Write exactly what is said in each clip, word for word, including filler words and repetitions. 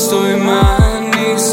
جز توی من نیست.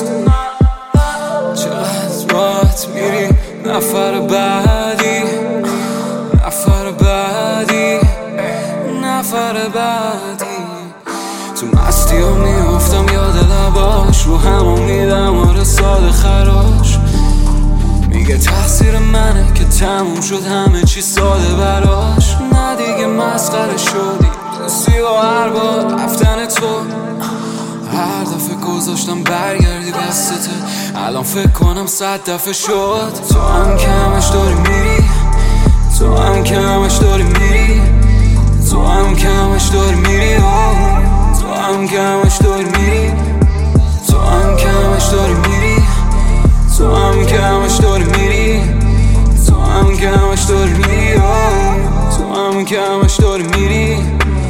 چقدر راحت میری نفر بعدی، نفر بعدی، نفر بعدی. تو مستی ها میافتم یاد لباش، رو همون میدم آره ساده خراش. میگه تقصیر منه که تموم شد همه چی ساده براش. نه دیگه مسخره شدی سی و هر بار رفتن تو. هر دفعه گذاشتم برگردی دستته، الان فکر کنم صد دفعه شد. تو هم که همش داری میری، تو هم که همش داری میری، تو هم که همش داری میری، تو هم که همش داری میری، تو هم که همش داری میری، تو هم که همش داری میری، تو هم که همش داری میری، تو هم که همش داری میری.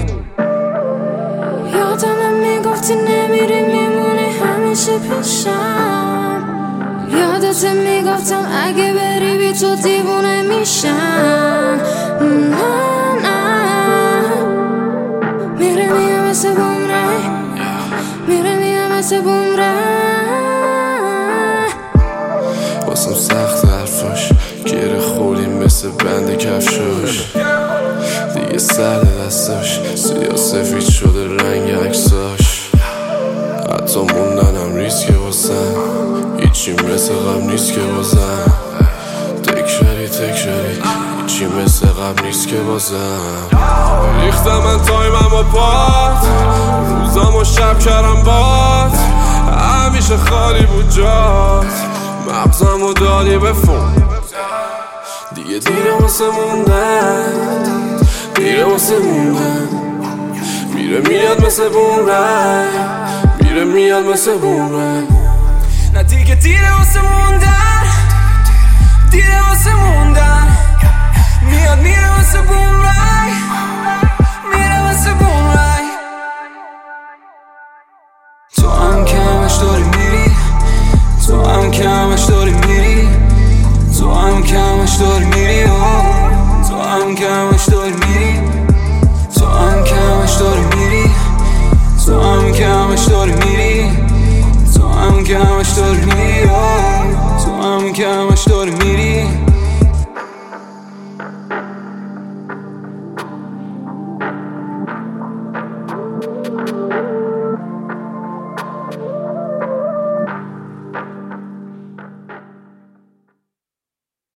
یادم میگفتی نمیری میمونی همیشه پیشم. یادت میگفتم اگه بری بی تو دیوونه میشم. نه نه میره میام مثل بومرنگ، میره میام مثل بومرنگ. واسم سخت حرفاش گره خوردیم مثل بند کفشاش. دیگه سرد دستاش سیاه سفید شده رنگ عکساش. حتی موندنم ریسکه واسم، هیچی مثل قبل نیست که بازم. تکراری تکراری هیچی مثل قبل نیست که بازم. ریختم من تایمم و پات، روزام و شب کردم بات. همیشه خالی بود جات، مغزم و دادی به فون. دیگه دیره واسه موندن، دیره واسه موندن. میره میاد مثل بومرنگ، میره میاد مثل بومرنگ. نه دیگه دیره واسه موندن، دیره واسه موندن. میاد میره واسه بومرنگ، میره واسه بومرنگ. تو هم که همش داری میری، تو هم که همش داری میری، تو هم که همش داری میری، تو هم که همش داری میری، تو هم که همش داری میری، تو هم که همش داری میری، تو هم که همش داری میری، تو هم که همش داری میری.